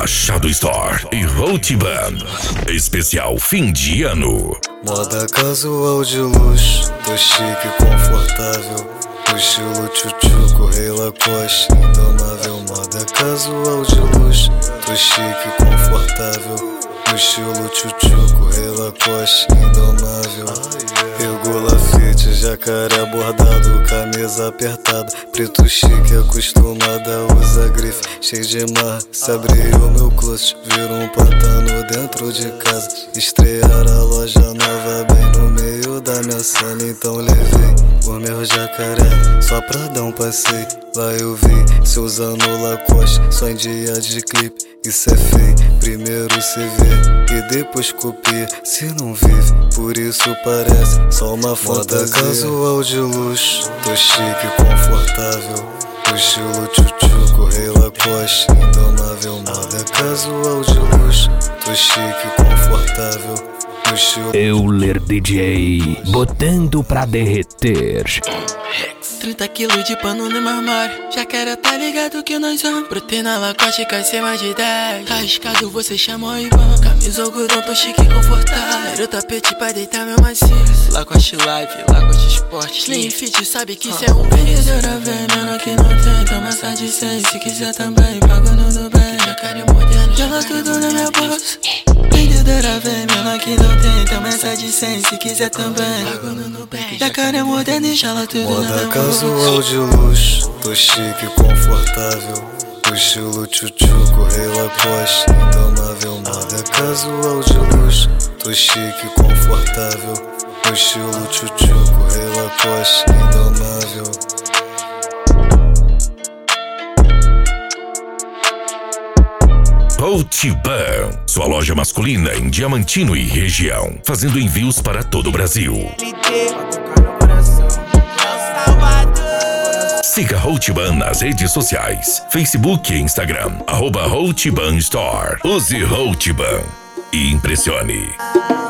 Machado Store e Rotiban. Especial fim de ano. Moda casual de luxo, tô chique e confortável. No estilo tchutchuco, Rei Lacoste, indomável. Moda casual de luxo, tô chique e confortável. No estilo tchutchuco, Rei Lacoste, indomável. Pegou Lafite, jacaré bordado, camisa apertada. Preto chique, acostumada a usar grife. Cheio de mar, se abrir o meu closet, vira um pantano dentro de casa. Estrear a loja nova bem no meio da minha sala. Então levei o meu jacaré só pra dar um passeio. Lá eu vi cê usando Lacoste só em dia de clipe. Isso é feio, primeiro cê vê e depois copia. Se não vive, por isso parece só uma fantasia. Moda casual de luxo, tô chique e confortável. No estilo tchutchuco, Rei Lacoste, indomável. Moda casual de luxo, tô chique e confortável. No estilo Euler DJ, botando pra derreter. 30 quilos de pano no meu armário. Jacaré tá ligado que nós vamos. Brotei na Lacoste, cai ser mais de 10. Tá arriscado, você chama o Ivan. Camisa algodão, tô chique e confortável. Era o tapete pra deitar meu macio. Lacoste Live, Lacoste Sport, Slim Fit, sabe que cê é um vendedora vem, menor que não tem. Toma essa de 100, se quiser também. Pago no Dubai, jacaré moderno, gela tudo na minha bolsa. Vendedora vem, menor que não tem. Toma essa de 100, se quiser também. Pago no Nubank, jacaré moderno e gela tudo na minha bolsa. Casual de luxo, tô chique e confortável. No estilo tchutchuco, Rei Lacoste, indomável. Moda casual de luxo, tô chique e confortável. No estilo tchutchuco, Rei Lacoste, indomável. Rotiban, sua loja masculina em Diamantino e região, fazendo envios para todo o Brasil. Siga Rotiban nas redes sociais, Facebook e Instagram, @Rotiban Store. Use Rotiban e impressione.